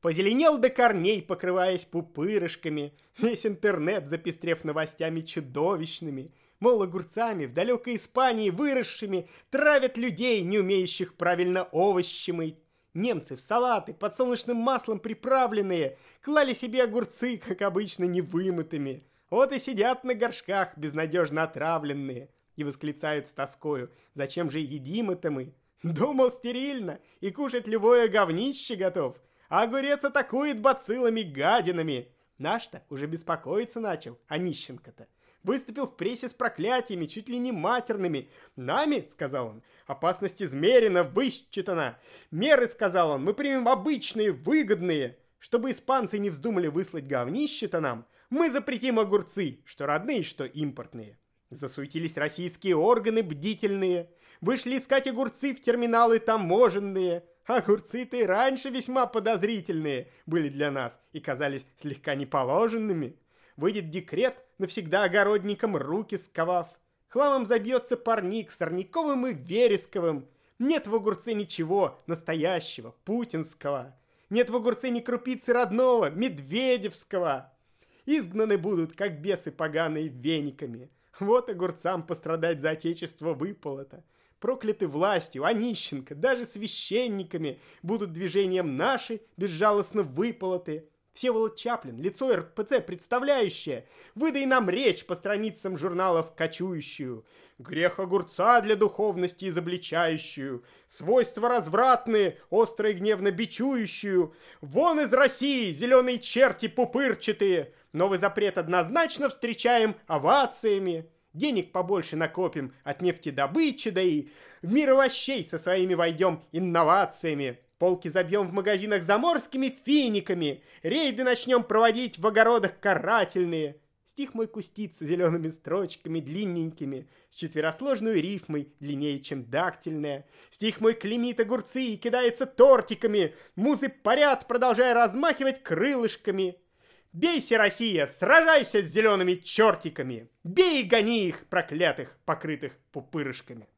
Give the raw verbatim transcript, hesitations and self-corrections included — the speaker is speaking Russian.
Позеленел до корней, покрываясь пупырышками. Весь интернет запестрев новостями чудовищными. Мол, огурцами в далекой Испании выросшими травят людей, не умеющих правильно овощи мыть. Немцы в салаты подсолнечным маслом приправленные клали себе огурцы, как обычно, невымытыми. Вот и сидят на горшках, безнадежно отравленные, и восклицают с тоскою: зачем же едим это мы? Думал, стерильно, и кушать любое говнище готов, а огурец атакует бациллами-гадинами. Наш-то уже беспокоиться начал, а нищенка-то выступил в прессе с проклятиями, чуть ли не матерными. «Нами, — сказал он, — опасность измерена, высчитана. Меры, — сказал он, — мы примем обычные, выгодные. Чтобы испанцы не вздумали выслать говнище-то нам, мы запретим огурцы, что родные, что импортные». Засуетились российские органы бдительные, вышли искать огурцы в терминалы таможенные. Огурцы-то и раньше весьма подозрительные были для нас и казались слегка неположенными. Выйдет декрет, навсегда огородникам руки сковав. Хламом забьется парник сорняковым и вересковым. Нет в огурце ничего настоящего, путинского. Нет в огурце ни крупицы родного, медведевского. Изгнаны будут, как бесы поганые, вениками. Вот огурцам пострадать за отечество выпало-то. Прокляты властью, а нищенка, даже священниками будут движением наши безжалостно выполоты. Всеволод Чаплин, лицо эр пэ цэ представляющее, выдай нам речь по страницам журналов кочующую. Грех огурца для духовности изобличающую, свойства развратные, остро и гневно бичующую. Вон из России, зеленые черти пупырчатые! Новый запрет однозначно встречаем овациями. Денег побольше накопим от нефтедобычи, да и в мир овощей со своими войдем инновациями. Полки забьем в магазинах заморскими финиками, рейды начнем проводить в огородах карательные. Стих мой кустится зелеными строчками длинненькими, с четверосложной рифмой длиннее, чем дактильная. Стих мой клеймит огурцы и кидается тортиками, музы парят, продолжая размахивать крылышками. Бейся, Россия, сражайся с зелеными чертиками, бей и гони их, проклятых, покрытых пупырышками.